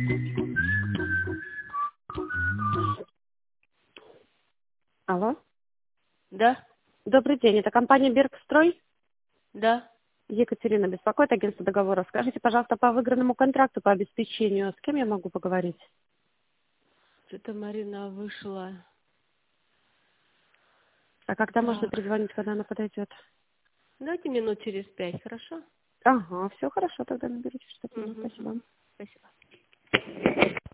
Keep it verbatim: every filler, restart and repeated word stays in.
Алло. Да, Добрый день. Это компания Бергстрой. да. Екатерина беспокоит, агентство договора. Скажите, пожалуйста, по выигранному контракту по обеспечению, с кем я могу поговорить? Что-то Марина вышла. А когда можно Так, перезвонить, когда она подойдет? дайте минут через пять, хорошо? Ага, все хорошо, тогда наберите, что-то. Угу, Спасибо. спасибо.